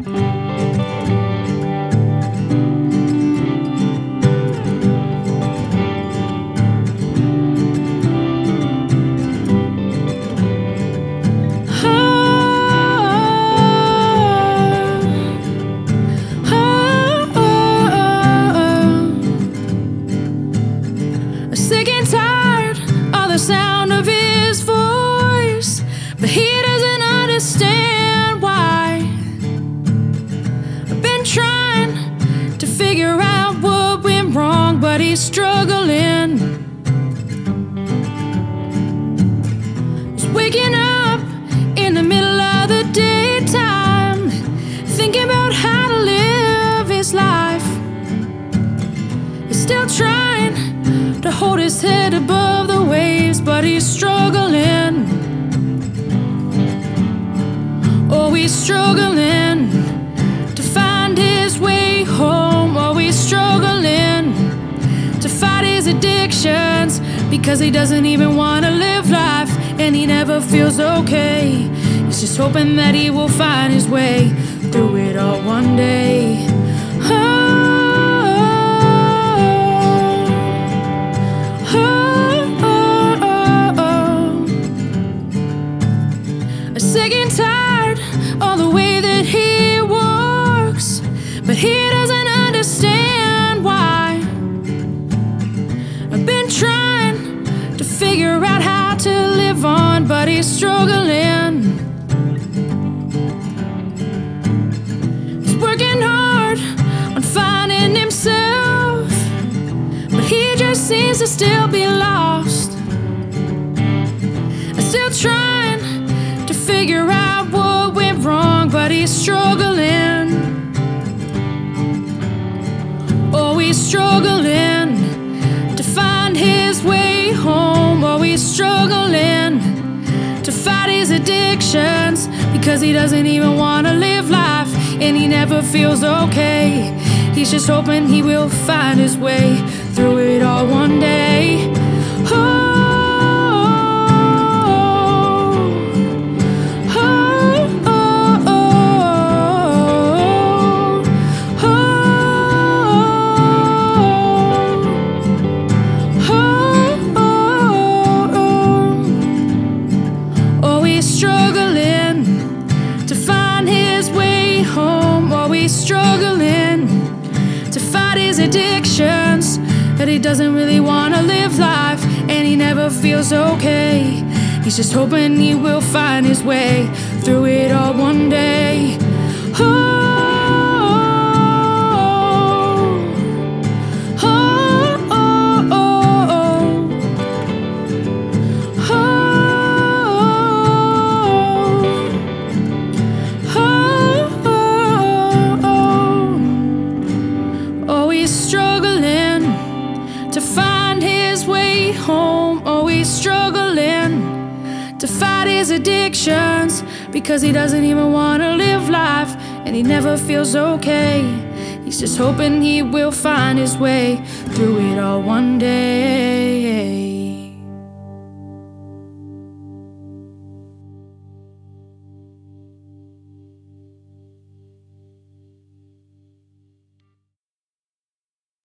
Sick and tired of the sound of his voice, but he doesn't understand why. I've been trying to figure out what went wrong, but he's struggling. He's waking up in the middle of the daytime, thinking about how to live his life. He's still trying to hold his head above the waves, but he's struggling. Oh, he's struggling to find his way home. Oh, he's struggling to fight his addictions, because he doesn't even want to live life, and he never feels okay. He's just hoping that he will find his way through it all one day. Sick and tired of the way that he walks, but he doesn't understand why. I've been trying to figure out how to live on, but he's struggling. He's working hard on finding himself, but he just seems to still be lost. I'm still trying to figure out what went wrong, but he's struggling. Oh, he's struggling to find his way home. Oh, he's struggling to fight his addictions, because he doesn't even want to live life, and he never feels okay. He's just hoping he will find his way through it all one day. Struggling to fight his addictions, but he doesn't really want to live life, and he never feels okay. He's just hoping he will find his way through it all one day. Home. Oh, he's struggling to fight his addictions, because he doesn't even want to live life, and he never feels okay. He's just hoping he will find his way through it all one day.